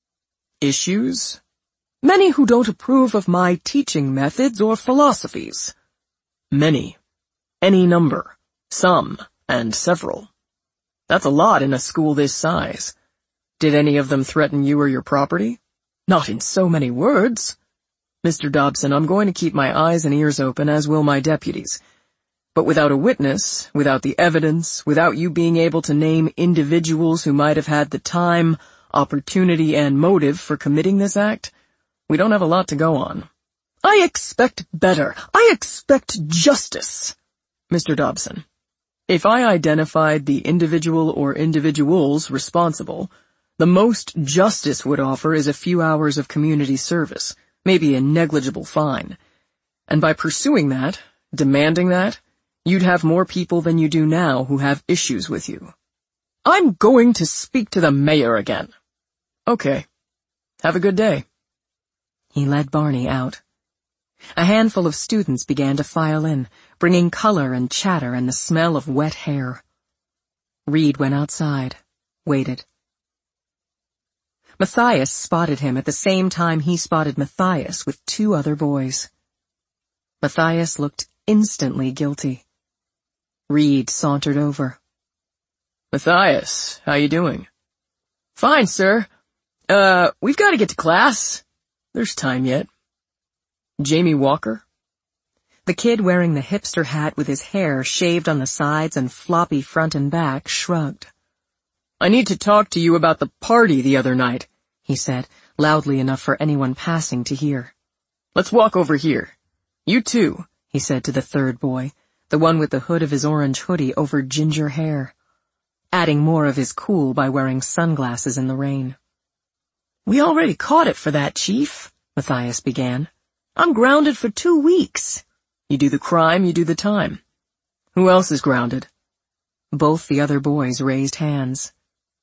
Issues? Many who don't approve of my teaching methods or philosophies. Many. Any number. Some. And several. That's a lot in a school this size. Did any of them threaten you or your property? Not in so many words. Mr. Dobson, I'm going to keep my eyes and ears open, as will my deputies. But without a witness, without the evidence, without you being able to name individuals who might have had the time, opportunity, and motive for committing this act, we don't have a lot to go on. I expect better. I expect justice. Mr. Dobson, if I identified the individual or individuals responsible, the most justice would offer is a few hours of community service, maybe a negligible fine. And by pursuing that, demanding that, you'd have more people than you do now who have issues with you. I'm going to speak to the mayor again. Okay. Have a good day. He led Barney out. A handful of students began to file in, bringing color and chatter and the smell of wet hair. Reed went outside, waited. Matthias spotted him at the same time he spotted Matthias with two other boys. Matthias looked instantly guilty. Reed sauntered over. Matthias, how you doing? Fine, sir. We've got to get to class. There's time yet. Jamie Walker? The kid wearing the hipster hat with his hair shaved on the sides and floppy front and back shrugged. I need to talk to you about the party the other night, he said, loudly enough for anyone passing to hear. Let's walk over here. You too, he said to the third boy, the one with the hood of his orange hoodie over ginger hair, adding more of his cool by wearing sunglasses in the rain. We already caught it for that, Chief, Matthias began. I'm grounded for 2 weeks. You do the crime, you do the time. Who else is grounded? Both the other boys raised hands.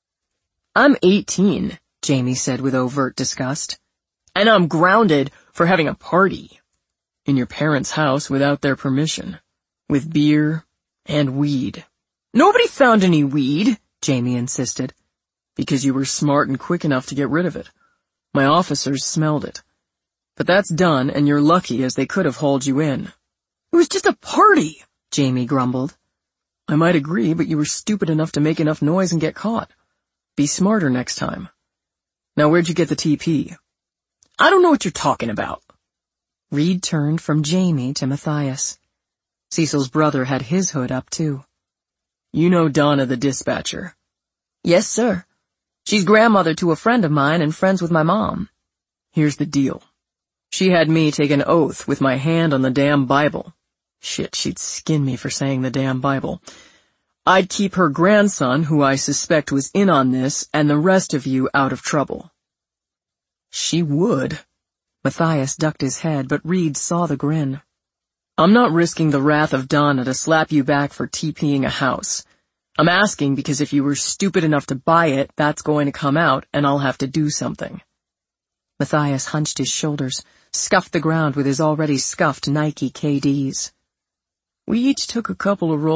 I'm 18, Jamie said with overt disgust. And I'm grounded for having a party. In your parents' house without their permission. With beer and weed. Nobody found any weed, Jamie insisted. Because you were smart and quick enough to get rid of it. My officers smelled it. But that's done, and you're lucky, as they could have hauled you in. It was just a party, Jamie grumbled. I might agree, but you were stupid enough to make enough noise and get caught. Be smarter next time. Now where'd you get the TP? I don't know what you're talking about. Reed turned from Jamie to Matthias. Cecil's brother had his hood up, too. You know Donna the dispatcher? Yes, sir. She's grandmother to a friend of mine and friends with my mom. Here's the deal. She had me take an oath with my hand on the damn Bible. Shit, she'd skin me for saying the damn Bible. I'd keep her grandson, who I suspect was in on this, and the rest of you out of trouble. She would. Matthias ducked his head, but Reed saw the grin. I'm not risking the wrath of Donna to slap you back for TPing a house. I'm asking because if you were stupid enough to buy it, that's going to come out, and I'll have to do something. Matthias hunched his shoulders, scuffed the ground with his already scuffed Nike KDs. We each took a couple of rolls